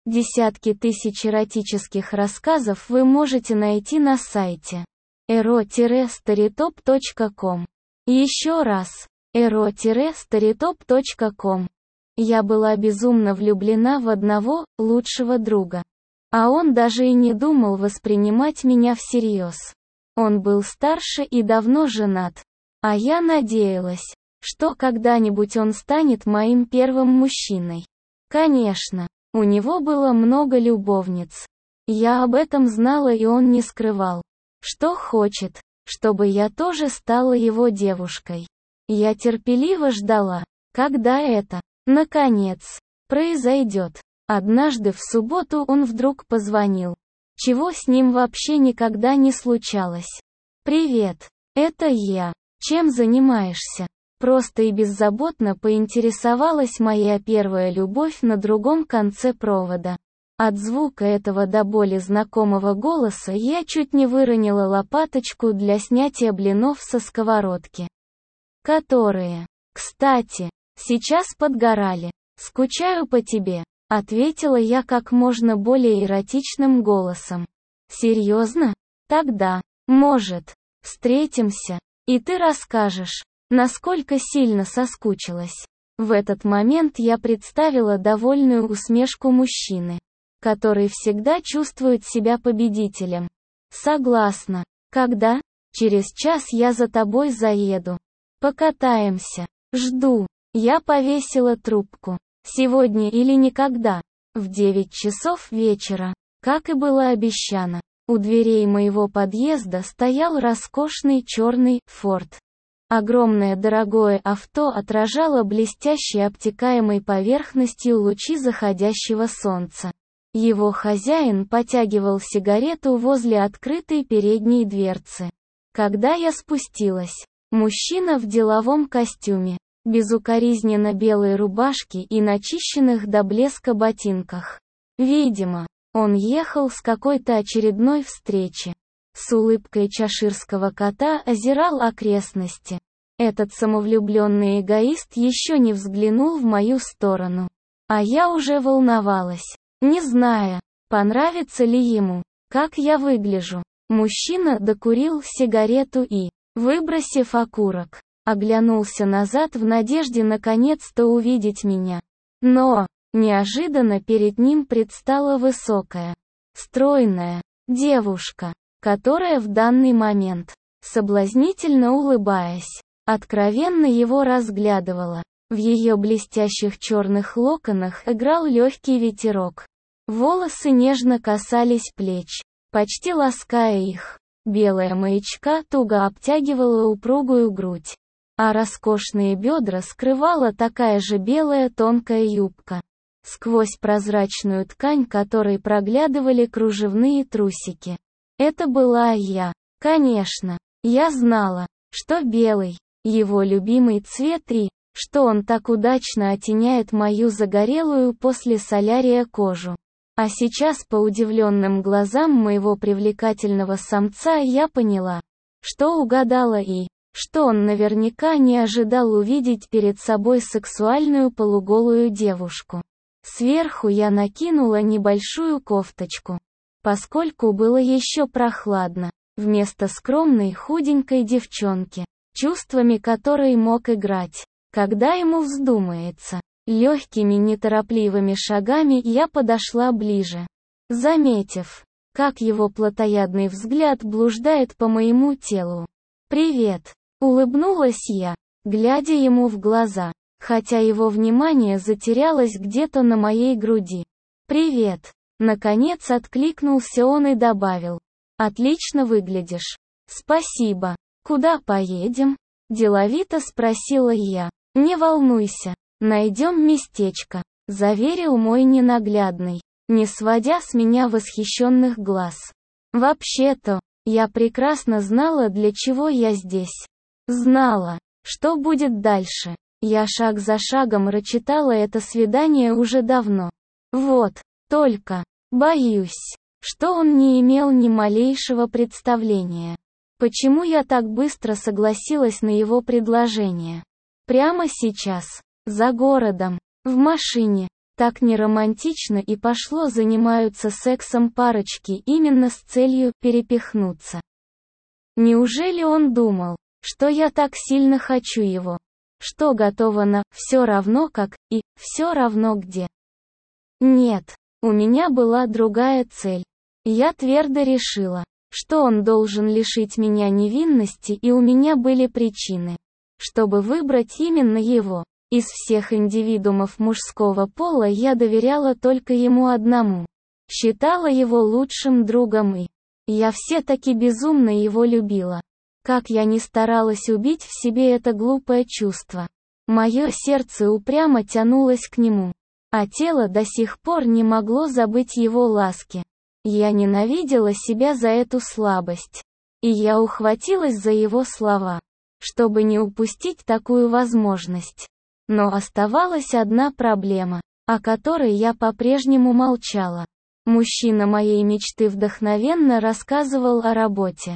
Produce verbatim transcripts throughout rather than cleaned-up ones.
Десятки тысяч эротических рассказов вы можете найти на сайте эро старитоп точка ком. Еще раз, эро старитоп точка ком. Я была безумно влюблена в одного, лучшего друга. А он даже и не думал воспринимать меня всерьез. Он был старше и давно женат. А я надеялась, что когда-нибудь он станет моим первым мужчиной. Конечно, у него было много любовниц. Я об этом знала, и он не скрывал, что хочет, чтобы я тоже стала его девушкой. Я терпеливо ждала, когда это, наконец, произойдет. Однажды в субботу он вдруг позвонил. Чего с ним вообще никогда не случалось. «Привет, это я. Чем занимаешься?» Просто и беззаботно поинтересовалась моя первая любовь на другом конце провода. От звука этого до боли знакомого голоса я чуть не выронила лопаточку для снятия блинов со сковородки. Которые, кстати, сейчас подгорали. «Скучаю по тебе», — ответила я как можно более эротичным голосом. «Серьезно? Тогда, может, встретимся, и ты расскажешь, насколько сильно соскучилась». В этот момент я представила довольную усмешку мужчины, который всегда чувствует себя победителем. «Согласна. Когда? Через час я за тобой заеду. Покатаемся. Жду». Я повесила трубку. Сегодня или никогда. В девять часов вечера, как и было обещано, у дверей моего подъезда стоял роскошный черный Форд. Огромное дорогое авто отражало блестящей обтекаемой поверхностью лучи заходящего солнца. Его хозяин потягивал сигарету возле открытой передней дверцы. Когда я спустилась, мужчина в деловом костюме, безукоризненно белой рубашке и начищенных до блеска ботинках. Видимо, он ехал с какой-то очередной встречи. С улыбкой чеширского кота озирал окрестности. Этот самовлюбленный эгоист еще не взглянул в мою сторону. А я уже волновалась, не зная, понравится ли ему, как я выгляжу. Мужчина докурил сигарету и, выбросив окурок, оглянулся назад в надежде наконец-то увидеть меня. Но, неожиданно перед ним предстала высокая, стройная девушка, которая в данный момент, соблазнительно улыбаясь, откровенно его разглядывала. В ее блестящих черных локонах играл легкий ветерок. Волосы нежно касались плеч, почти лаская их. Белая маячка туго обтягивала упругую грудь, а роскошные бедра скрывала такая же белая тонкая юбка, сквозь прозрачную ткань которой проглядывали кружевные трусики. Это была я. Конечно, я знала, что белый — его любимый цвет и, что он так удачно оттеняет мою загорелую после солярия кожу. А сейчас по удивленным глазам моего привлекательного самца я поняла, что угадала и, что он наверняка не ожидал увидеть перед собой сексуальную полуголую девушку. Сверху я накинула небольшую кофточку, поскольку было еще прохладно, вместо скромной худенькой девчонки, чувствами которой мог играть, когда ему вздумается. Легкими неторопливыми шагами я подошла ближе, заметив, как его плотоядный взгляд блуждает по моему телу. «Привет», — улыбнулась я, глядя ему в глаза, хотя его внимание затерялось где-то на моей груди. «Привет», — наконец откликнулся он и добавил. «Отлично выглядишь». «Спасибо. Куда поедем?» — деловито спросила я. «Не волнуйся. Найдем местечко», — заверил мой ненаглядный, не сводя с меня восхищенных глаз. Вообще-то, я прекрасно знала, для чего я здесь. Знала, что будет дальше. Я шаг за шагом прочитала это свидание уже давно. Вот, только, боюсь, что он не имел ни малейшего представления. Почему я так быстро согласилась на его предложение? Прямо сейчас. За городом, в машине, Так неромантично и пошло занимаются сексом парочки именно с целью перепихнуться. Неужели он думал, что я так сильно хочу его, что готова на «все равно как» и «все равно где»? Нет, у меня была другая цель. Я твердо решила, что он должен лишить меня невинности, и у меня были причины, чтобы выбрать именно его. Из всех индивидуумов мужского пола я доверяла только ему одному. Считала его лучшим другом, и я все-таки безумно его любила. Как я ни старалась убить в себе это глупое чувство, мое сердце упрямо тянулось к нему, а тело до сих пор не могло забыть его ласки. Я ненавидела себя за эту слабость. И я ухватилась за его слова, чтобы не упустить такую возможность. Но оставалась одна проблема, о которой я по-прежнему молчала. Мужчина моей мечты вдохновенно рассказывал о работе,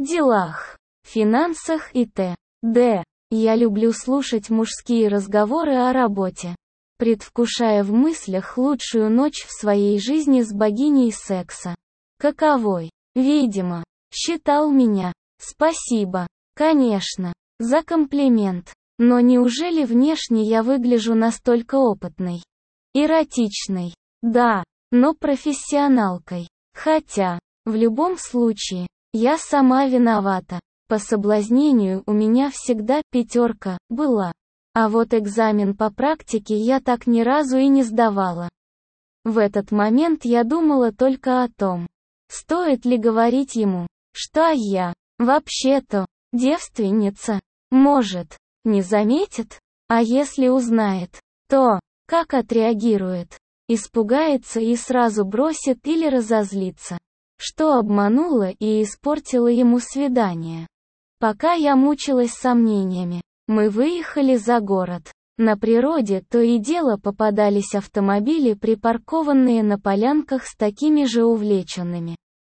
делах, финансах и т.д. Я люблю слушать мужские разговоры о работе, предвкушая в мыслях лучшую ночь в своей жизни с богиней секса. Каковой, видимо, считал меня. Спасибо, конечно, за комплимент. Но неужели внешне я выгляжу настолько опытной? Эротичной? Да, но профессионалкой. Хотя, в любом случае, я сама виновата. По соблазнению у меня всегда пятерка была. А вот экзамен по практике я так ни разу и не сдавала. В этот момент я думала только о том, стоит ли говорить ему, что я, вообще-то, девственница. Может, не заметит? А если узнает, то, как отреагирует? Испугается и сразу бросит или разозлится, что обманула и испортила ему свидание. Пока я мучилась сомнениями, мы выехали за город. На природе то и дело попадались автомобили, припаркованные на полянках с такими же увлеченными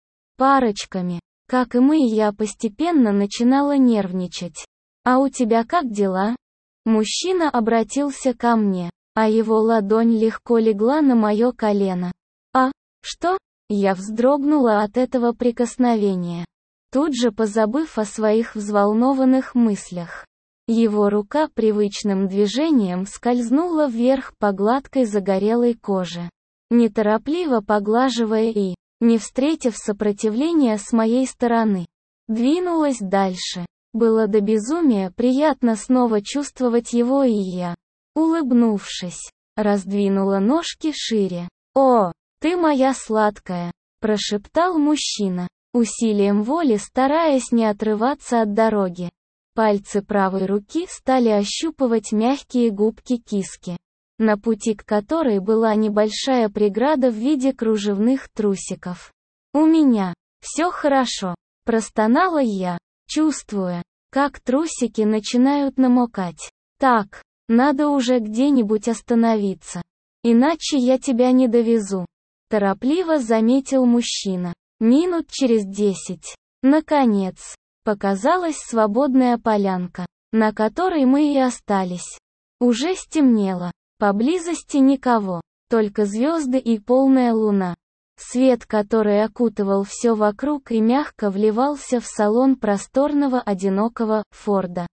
парочками, как и мы, и я постепенно начинала нервничать. «А у тебя как дела?» Мужчина обратился ко мне, а его ладонь легко легла на мое колено. «А, что?» Я вздрогнула от этого прикосновения, тут же позабыв о своих взволнованных мыслях. Его рука привычным движением скользнула вверх по гладкой загорелой коже, неторопливо поглаживая и, не встретив сопротивления с моей стороны, двинулась дальше. Было до безумия приятно снова чувствовать его, и я, улыбнувшись, раздвинула ножки шире. «О, ты моя сладкая!» – прошептал мужчина, усилием воли стараясь не отрываться от дороги. Пальцы правой руки стали ощупывать мягкие губки киски, на пути к которой была небольшая преграда в виде кружевных трусиков. «У меня все хорошо», – простонала я, чувствуя, как трусики начинают намокать. «Так, надо уже где-нибудь остановиться, иначе я тебя не довезу», – торопливо заметил мужчина. Минут через десять, наконец, показалась свободная полянка, на которой мы и остались. Уже стемнело, поблизости никого, только звезды и полная луна. Свет, который окутывал все вокруг и мягко вливался в салон просторного одинокого Форда.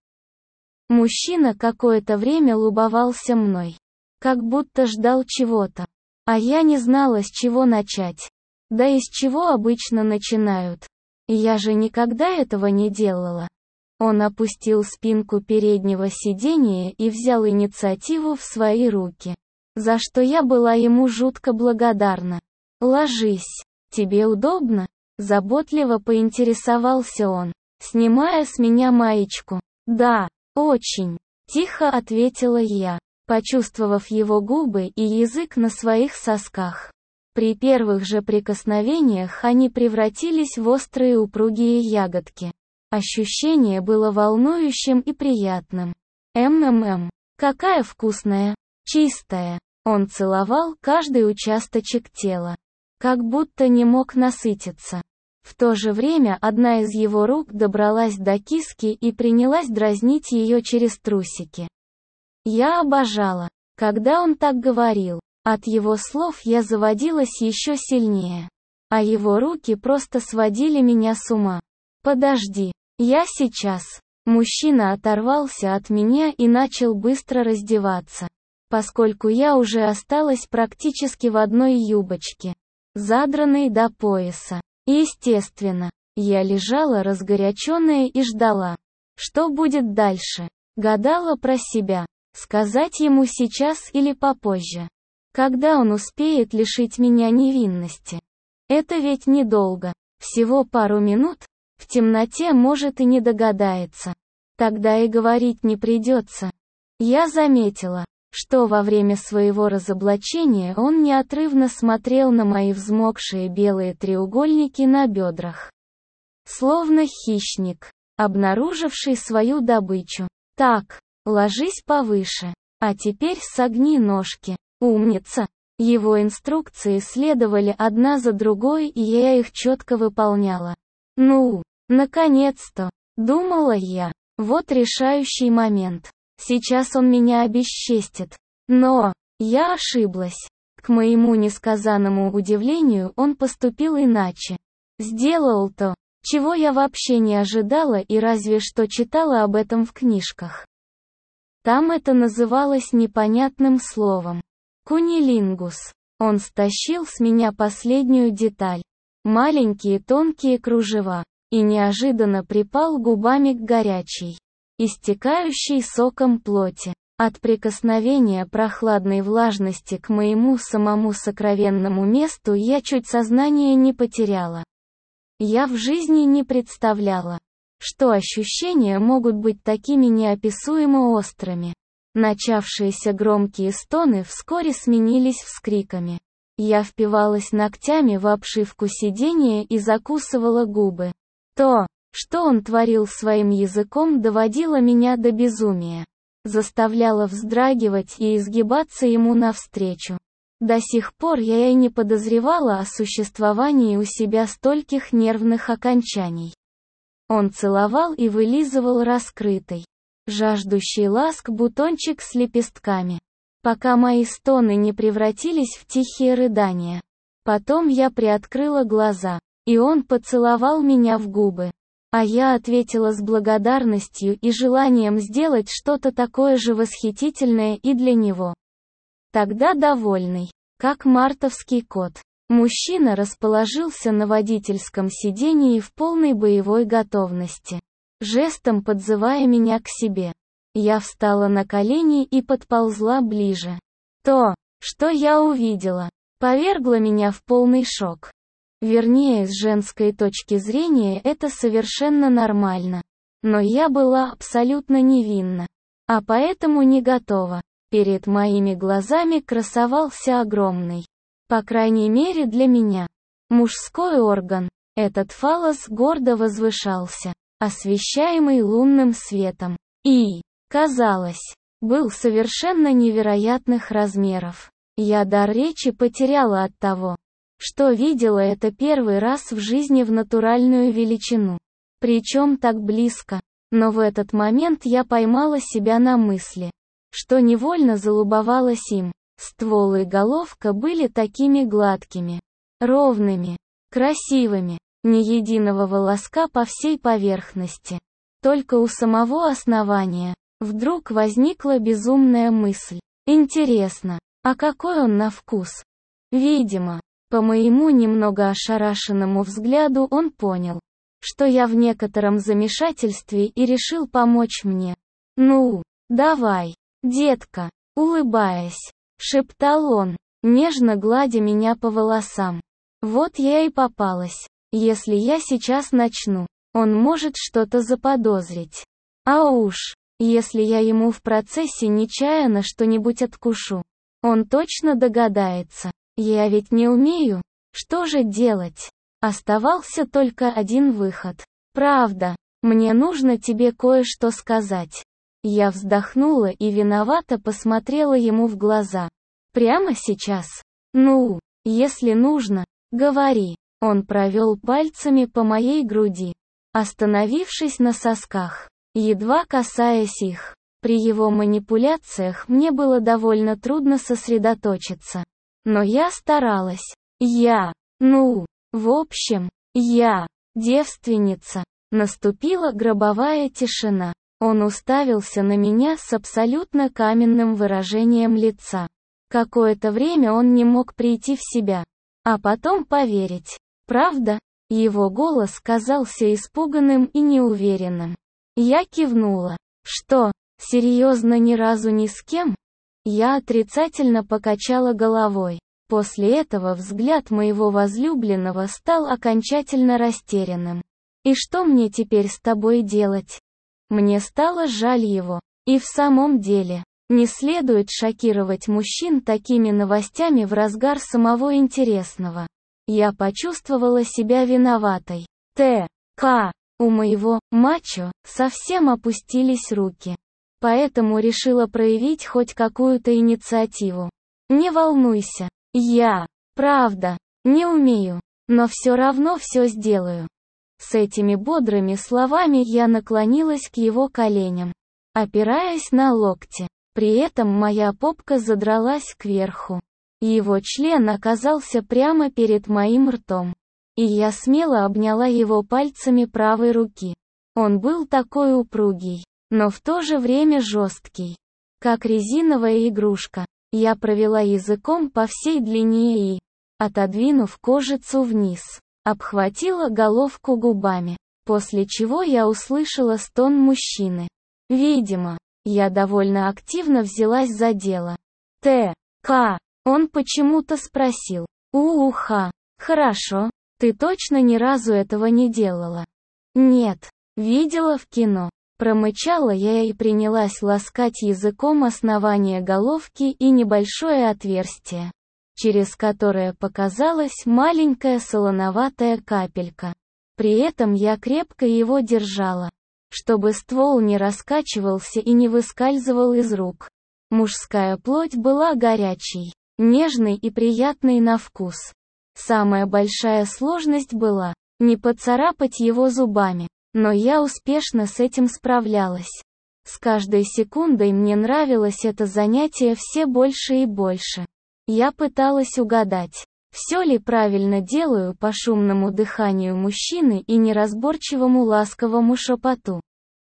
Мужчина какое-то время любовался мной, как будто ждал чего-то. А я не знала, с чего начать. Да и с чего обычно начинают. Я же никогда этого не делала. Он опустил спинку переднего сиденья и взял инициативу в свои руки, за что я была ему жутко благодарна. «Ложись. Тебе удобно?» – заботливо поинтересовался он, снимая с меня маечку. «Да, очень», – тихо ответила я, почувствовав его губы и язык на своих сосках. При первых же прикосновениях они превратились в острые упругие ягодки. Ощущение было волнующим и приятным. «М-м-м, какая вкусная, чистая». Он целовал каждый участочек тела, как будто не мог насытиться. В то же время одна из его рук добралась до киски и принялась дразнить ее через трусики. Я обожала, когда он так говорил, От его слов я заводилась еще сильнее. А его руки просто сводили меня с ума. «Подожди, я сейчас». Мужчина оторвался от меня и начал быстро раздеваться. Поскольку я уже осталась практически в одной юбочке, задранной до пояса. Естественно, я лежала разгоряченная и ждала. Что будет дальше? Гадала про себя. Сказать ему сейчас или попозже? Когда он успеет лишить меня невинности? Это ведь недолго. Всего пару минут. В темноте может и не догадается. Тогда и говорить не придется. Я заметила, что во время своего разоблачения он неотрывно смотрел на мои взмокшие белые треугольники на бедрах. Словно хищник, обнаруживший свою добычу. «Так, ложись повыше. А теперь согни ножки. Умница». Его инструкции следовали одна за другой, и я их четко выполняла. «Ну, наконец-то», — думала я. Вот решающий момент. Сейчас он меня обесчестит. Но я ошиблась. К моему несказанному удивлению, он поступил иначе. Сделал то, чего я вообще не ожидала и разве что читала об этом в книжках. Там это называлось непонятным словом. Кунилингус. Он стащил с меня последнюю деталь. Маленькие тонкие кружева. И неожиданно припал губами к горячей, истекающей соком плоти. От прикосновения прохладной влажности к моему самому сокровенному месту я чуть сознание не потеряла. Я в жизни не представляла, что ощущения могут быть такими неописуемо острыми. Начавшиеся громкие стоны вскоре сменились вскриками. Я впивалась ногтями в обшивку сиденья и закусывала губы. То, что он творил своим языком, доводило меня до безумия. Заставляло вздрагивать и изгибаться ему навстречу. До сих пор я и не подозревала о существовании у себя стольких нервных окончаний. Он целовал и вылизывал раскрытый, жаждущий ласк бутончик с лепестками, пока мои стоны не превратились в тихие рыдания. Потом я приоткрыла глаза. И он поцеловал меня в губы. А я ответила с благодарностью и желанием сделать что-то такое же восхитительное и для него. Тогда довольный, как мартовский кот, мужчина расположился на водительском сидении в полной боевой готовности, жестом подзывая меня к себе. Я встала на колени и подползла ближе. То, что я увидела, повергло меня в полный шок. Вернее, с женской точки зрения это совершенно нормально. Но я была абсолютно невинна. А поэтому не готова. Перед моими глазами красовался огромный, по крайней мере для меня, мужской орган. Этот фаллос гордо возвышался, освещаемый лунным светом. И, казалось, был совершенно невероятных размеров. Я дар речи потеряла от того, что видела это первый раз в жизни в натуральную величину. Причем так близко. Но в этот момент я поймала себя на мысли, что невольно залюбовалась им. Ствол и головка были такими гладкими, ровными, красивыми, ни единого волоска по всей поверхности. Только у самого основания. Вдруг возникла безумная мысль. Интересно, а какой он на вкус? Видимо, по моему немного ошарашенному взгляду он понял, что я в некотором замешательстве и решил помочь мне. «Ну, давай, детка», улыбаясь, шептал он, нежно гладя меня по волосам. Вот я и попалась. Если я сейчас начну, он может что-то заподозрить. А уж, если я ему в процессе нечаянно что-нибудь откушу, он точно догадается. Я ведь не умею. Что же делать? Оставался только один выход. Правда, мне нужно тебе кое-что сказать. Я вздохнула и виновато посмотрела ему в глаза. Прямо сейчас? Ну, если нужно, говори. Он провел пальцами по моей груди, остановившись на сосках, едва касаясь их. При его манипуляциях мне было довольно трудно сосредоточиться. Но я старалась. Я, ну, в общем, я, девственница. Наступила гробовая тишина. Он уставился на меня с абсолютно каменным выражением лица. Какое-то время он не мог прийти в себя. А потом поверить. Правда? Его голос казался испуганным и неуверенным. Я кивнула. Что, серьезно, ни разу ни с кем? Я отрицательно покачала головой. После этого взгляд моего возлюбленного стал окончательно растерянным. «И что мне теперь с тобой делать?» Мне стало жаль его. И в самом деле, не следует шокировать мужчин такими новостями в разгар самого интересного. Я почувствовала себя виноватой. Т. К. У моего мачо совсем опустились руки. Поэтому решила проявить хоть какую-то инициативу. Не волнуйся. Я, правда, не умею, но все равно все сделаю. С этими бодрыми словами я наклонилась к его коленям, опираясь на локти. При этом моя попка задралась кверху. Его член оказался прямо перед моим ртом. И я смело обняла его пальцами правой руки. Он был такой упругий, но в то же время жесткий, как резиновая игрушка. Я провела языком по всей длине и, отодвинув кожицу вниз, обхватила головку губами, после чего я услышала стон мужчины. Видимо, я довольно активно взялась за дело. Т. К. Он почему-то спросил. Уха. Хорошо. Ты точно ни разу этого не делала? Нет. Видела в кино. Промычала я и принялась ласкать языком основание головки и небольшое отверстие, через которое показалась маленькая солоноватая капелька. При этом я крепко его держала, чтобы ствол не раскачивался и не выскальзывал из рук. Мужская плоть была горячей, нежной и приятной на вкус. Самая большая сложность была не поцарапать его зубами. Но я успешно с этим справлялась. С каждой секундой мне нравилось это занятие все больше и больше. Я пыталась угадать, все ли правильно делаю по шумному дыханию мужчины и неразборчивому ласковому шепоту,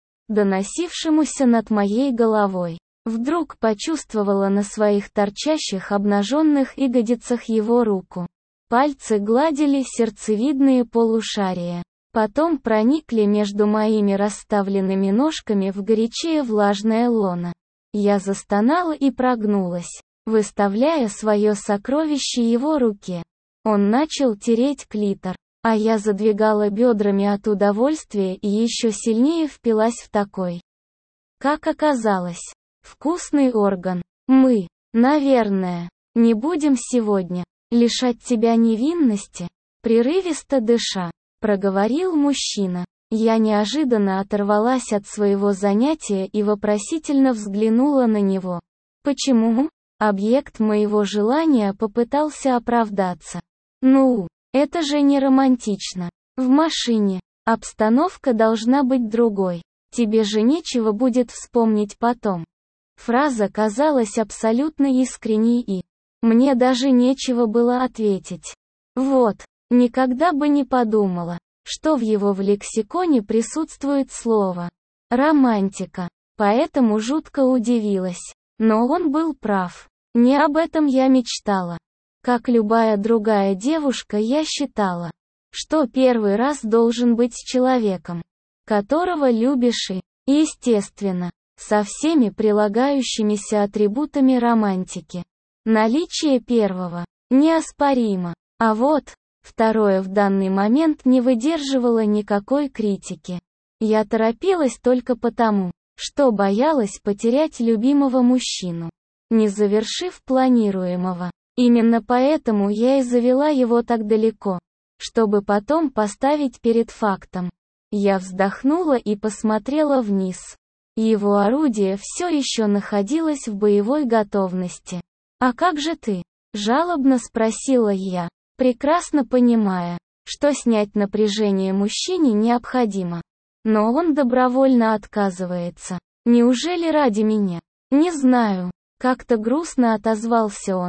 доносившемуся над моей головой. Вдруг почувствовала на своих торчащих обнаженных ягодицах его руку. Пальцы гладили сердцевидные полушария. Потом проникли между моими расставленными ножками в горячее влажное лоно. Я застонала и прогнулась, выставляя свое сокровище его руке. Он начал тереть клитор, а я задвигала бедрами от удовольствия и еще сильнее впилась в такой, как оказалось, вкусный орган. Мы, наверное, не будем сегодня лишать тебя невинности, прерывисто дыша. Проговорил мужчина. Я неожиданно оторвалась от своего занятия и вопросительно взглянула на него. Почему? Объект моего желания попытался оправдаться. Ну, это же не романтично. В машине. Обстановка должна быть другой. Тебе же нечего будет вспомнить потом. Фраза казалась абсолютно искренней и... Мне даже нечего было ответить. Вот. Никогда бы не подумала, что в его в лексиконе присутствует слово «романтика», поэтому жутко удивилась. Но он был прав. Не об этом я мечтала. Как любая другая девушка, я считала, что первый раз должен быть с человеком, которого любишь и, естественно, со всеми прилагающимися атрибутами романтики. Наличие первого неоспоримо, а вот второе в данный момент не выдерживало никакой критики. Я торопилась только потому, что боялась потерять любимого мужчину, не завершив планируемого. Именно поэтому я и завела его так далеко, чтобы потом поставить перед фактом. Я вздохнула и посмотрела вниз. Его орудие все еще находилось в боевой готовности. «А как же ты?» – жалобно спросила я, прекрасно понимая, что снять напряжение мужчине необходимо. Но он добровольно отказывается. Неужели ради меня? Не знаю. Как-то грустно отозвался он.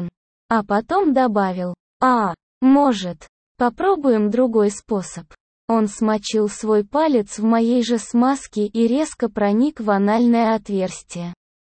А потом добавил: «А, может, попробуем другой способ». Он смочил свой палец в моей же смазке и резко проник в анальное отверстие.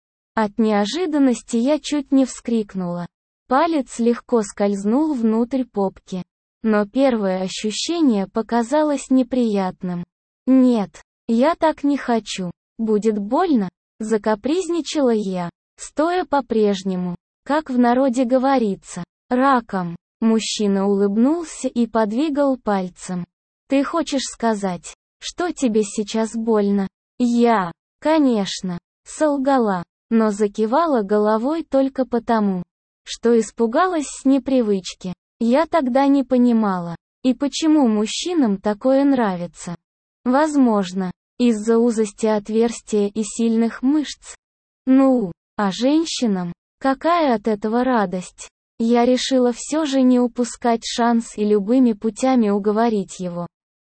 От неожиданности я чуть не вскрикнула. Палец легко скользнул внутрь попки. Но первое ощущение показалось неприятным. «Нет, я так не хочу. Будет больно?» — закапризничала я, стоя по-прежнему, как в народе говорится, раком. Мужчина улыбнулся и подвигал пальцем. «Ты хочешь сказать, что тебе сейчас больно?» Я, конечно, солгала, но закивала головой только потому, что испугалась с непривычки. Я тогда не понимала, и почему мужчинам такое нравится. Возможно, из-за узости отверстия и сильных мышц. Ну, а женщинам, какая от этого радость? Я решила все же не упускать шанс и любыми путями уговорить его.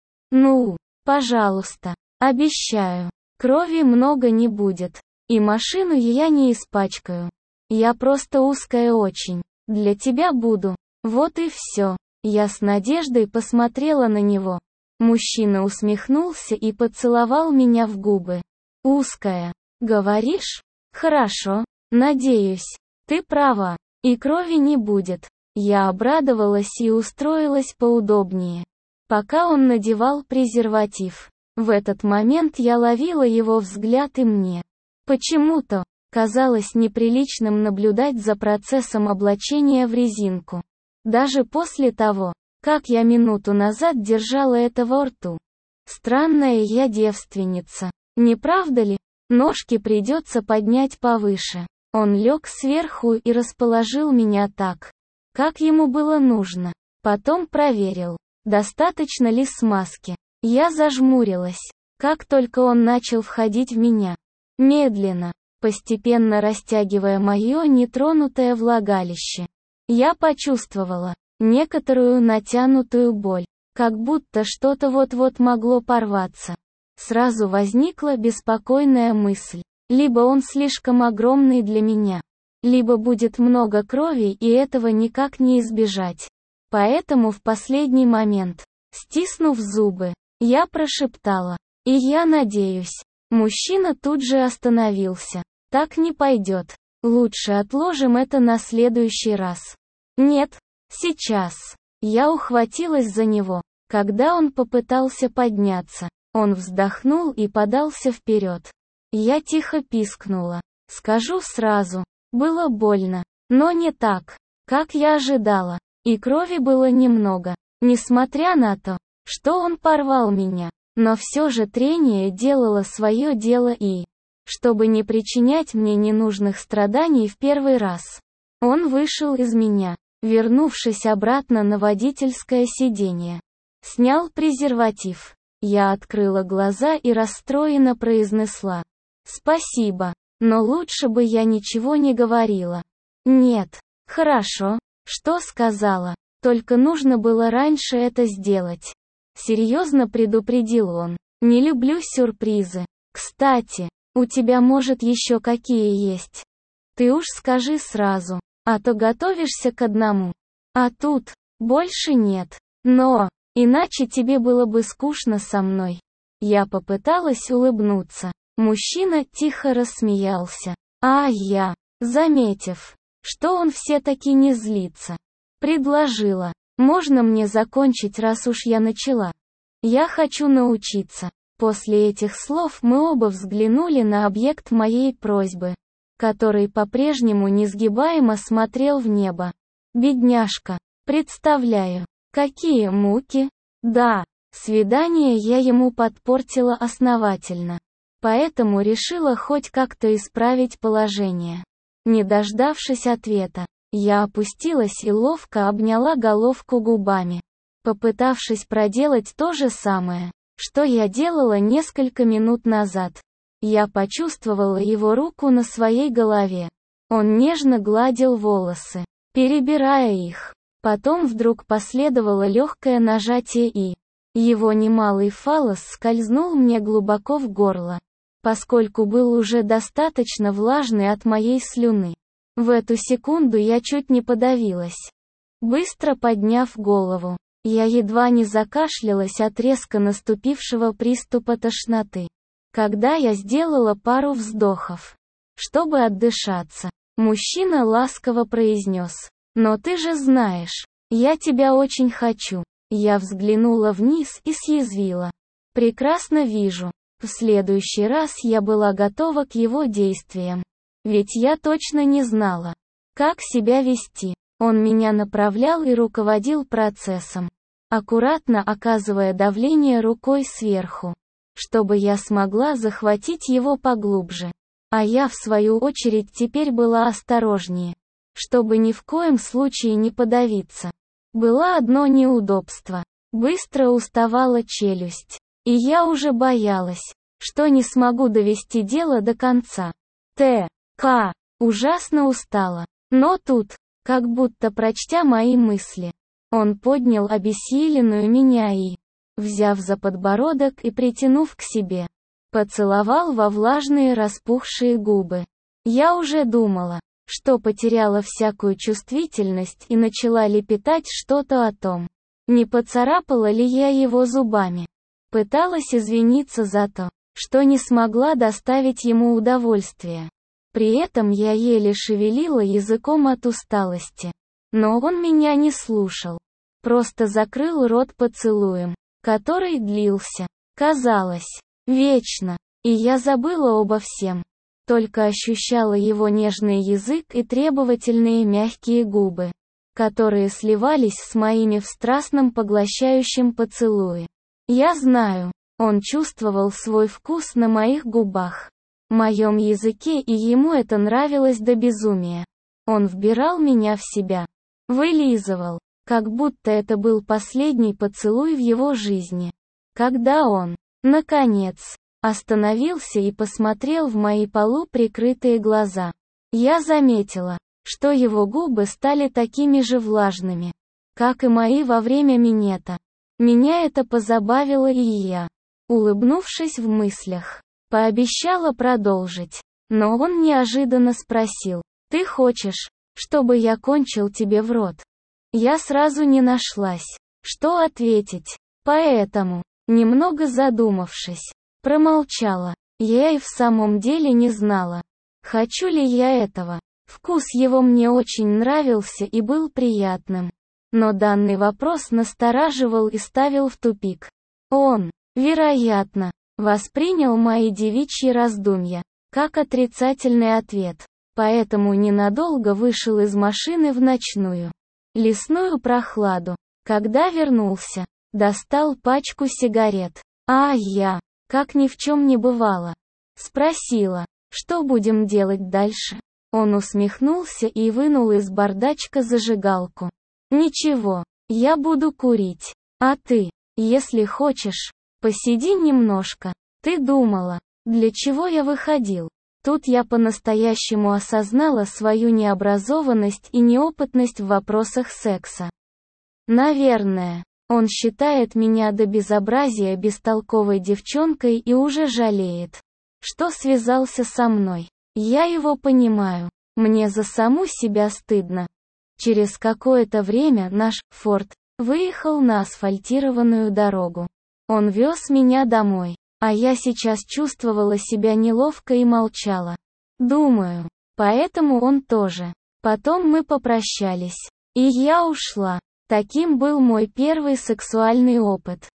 «Ну, пожалуйста, обещаю, крови много не будет, и машину я не испачкаю. Я просто узкая очень, для тебя буду, вот и все». Я с надеждой посмотрела на него. Мужчина усмехнулся и поцеловал меня в губы. «Узкая, говоришь? Хорошо, надеюсь, ты права, и крови не будет». Я обрадовалась и устроилась поудобнее, пока он надевал презерватив. В этот момент я ловила его взгляд, и мне почему-то казалось неприличным наблюдать за процессом облачения в резинку. Даже после того, как я минуту назад держала это во рту. Странная я девственница, не правда ли? Ножки придется поднять повыше. Он лег сверху и расположил меня так, как ему было нужно. Потом проверил, достаточно ли смазки. Я зажмурилась, как только он начал входить в меня. Медленно, постепенно растягивая мое нетронутое влагалище. Я почувствовала некоторую натянутую боль, как будто что-то вот-вот могло порваться. Сразу возникла беспокойная мысль. Либо он слишком огромный для меня, либо будет много крови, и этого никак не избежать. Поэтому в последний момент, стиснув зубы, я прошептала: «И я надеюсь». Мужчина тут же остановился. «Так не пойдет. Лучше отложим это на следующий раз». «Нет, сейчас». Я ухватилась за него, когда он попытался подняться. Он вздохнул и подался вперед. Я тихо пискнула. Скажу сразу, было больно, но не так, как я ожидала. И крови было немного, несмотря на то, что он порвал меня. Но все же трение делало свое дело и, чтобы не причинять мне ненужных страданий в первый раз, он вышел из меня, вернувшись обратно на водительское сиденье. Снял презерватив. Я открыла глаза и расстроенно произнесла: «Спасибо, но лучше бы я ничего не говорила». «Нет, хорошо, что сказала, только нужно было раньше это сделать». Серьезно предупредил он. «Не люблю сюрпризы. Кстати, у тебя, может, еще какие есть? Ты уж скажи сразу, а то готовишься к одному. А тут больше нет. Но иначе тебе было бы скучно со мной». Я попыталась улыбнуться. Мужчина тихо рассмеялся. А я, заметив, что он все-таки не злится, предложила: «Можно мне закончить, раз уж я начала? Я хочу научиться». После этих слов мы оба взглянули на объект моей просьбы, который по-прежнему несгибаемо смотрел в небо. Бедняжка. Представляю, какие муки. Да, свидание я ему подпортила основательно. Поэтому решила хоть как-то исправить положение. Не дождавшись ответа, я опустилась и ловко обняла головку губами, попытавшись проделать то же самое, что я делала несколько минут назад. Я почувствовала его руку на своей голове. Он нежно гладил волосы, перебирая их. Потом вдруг последовало легкое нажатие, и его немалый фаллос скользнул мне глубоко в горло, поскольку был уже достаточно влажный от моей слюны. В эту секунду я чуть не подавилась. Быстро подняв голову, я едва не закашлялась от резко наступившего приступа тошноты. Когда я сделала пару вздохов, чтобы отдышаться, мужчина ласково произнес: «Но ты же знаешь, я тебя очень хочу». Я взглянула вниз и съязвила: «Прекрасно вижу». В следующий раз я была готова к его действиям. Ведь я точно не знала, как себя вести. Он меня направлял и руководил процессом, аккуратно оказывая давление рукой сверху, чтобы я смогла захватить его поглубже. А я, в свою очередь, теперь была осторожнее, чтобы ни в коем случае не подавиться. Было одно неудобство. Быстро уставала челюсть. И я уже боялась, что не смогу довести дело до конца. Т. К. Ужасно устала. Но тут, как будто прочтя мои мысли, он поднял обессиленную меня и, взяв за подбородок и притянув к себе, поцеловал во влажные распухшие губы. Я уже думала, что потеряла всякую чувствительность и начала лепетать что-то о том, не поцарапала ли я его зубами. Пыталась извиниться за то, что не смогла доставить ему удовольствие. При этом я еле шевелила языком от усталости. Но он меня не слушал. Просто закрыл рот поцелуем, который длился, казалось, вечно. И я забыла обо всем. Только ощущала его нежный язык и требовательные мягкие губы, которые сливались с моими в страстном поглощающем поцелуе. Я знаю, он чувствовал свой вкус на моих губах, моем языке, и ему это нравилось до безумия. Он вбирал меня в себя, вылизывал, как будто это был последний поцелуй в его жизни. Когда он, наконец, остановился и посмотрел в мои полуприкрытые глаза, я заметила, что его губы стали такими же влажными, как и мои во время минета. Меня это позабавило, и я, улыбнувшись в мыслях, пообещала продолжить. Но он неожиданно спросил: «Ты хочешь, чтобы я кончил тебе в рот?» Я сразу не нашлась, что ответить, поэтому, немного задумавшись, промолчала. Я и в самом деле не знала, хочу ли я этого. Вкус его мне очень нравился и был приятным. Но данный вопрос настораживал и ставил в тупик. Он, вероятно, воспринял мои девичьи раздумья как отрицательный ответ, поэтому ненадолго вышел из машины в ночную, лесную прохладу. Когда вернулся, достал пачку сигарет. А я, как ни в чем не бывало, спросила: «Что будем делать дальше?» Он усмехнулся и вынул из бардачка зажигалку. «Ничего, я буду курить. А ты, если хочешь, посиди немножко. Ты думала, для чего я выходил?» Тут я по-настоящему осознала свою необразованность и неопытность в вопросах секса. Наверное, он считает меня до безобразия бестолковой девчонкой и уже жалеет, что связался со мной. Я его понимаю. Мне за саму себя стыдно. Через какое-то время наш «Форд» выехал на асфальтированную дорогу. Он вез меня домой, а я сейчас чувствовала себя неловко и молчала. Думаю, поэтому он тоже. Потом мы попрощались, и я ушла. Таким был мой первый сексуальный опыт.